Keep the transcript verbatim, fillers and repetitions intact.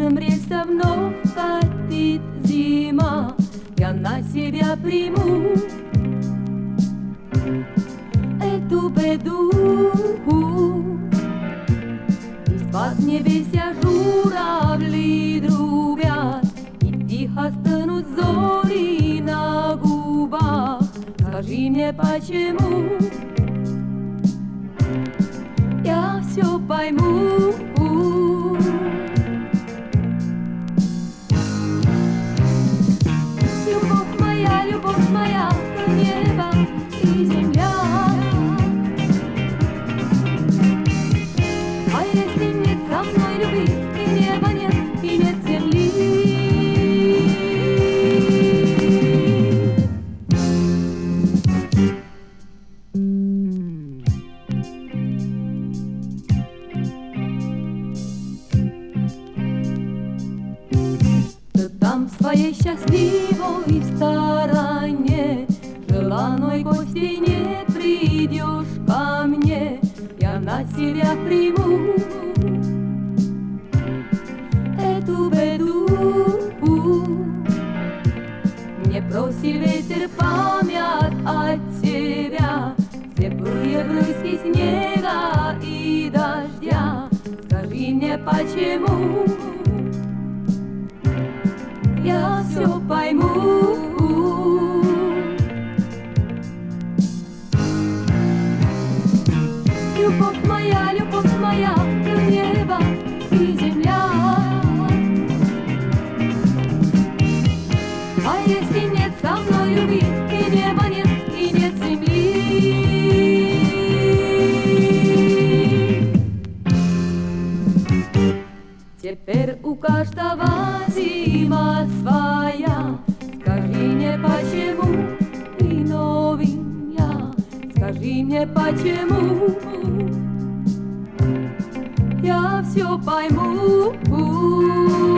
каждым рельсом вновь катит зима, я на себя приму эту беду. И спад в небеся журавли трубят, и тихо стынут зори на губах. Скажи мне, почему я все пойму. Любовь моя, любовь моя, небо и земля. А если нет со мной любви, и неба нет, и нет земли? Ты там в своей счастливой стороне, желанной гостей не придешь ко мне. Я на себя приму эту беду. Мне бросил ветер память от тебя, слепые брызги снега и дождя. Скажи мне, почему я все пойму. Любовь моя, любовь моя, небо и земля. А если нет со мной любви, и неба нет, и нет земли? Теперь у каждого зима своя. Скажи мне, почему ты новенькая? Скажи мне, почему я все пойму.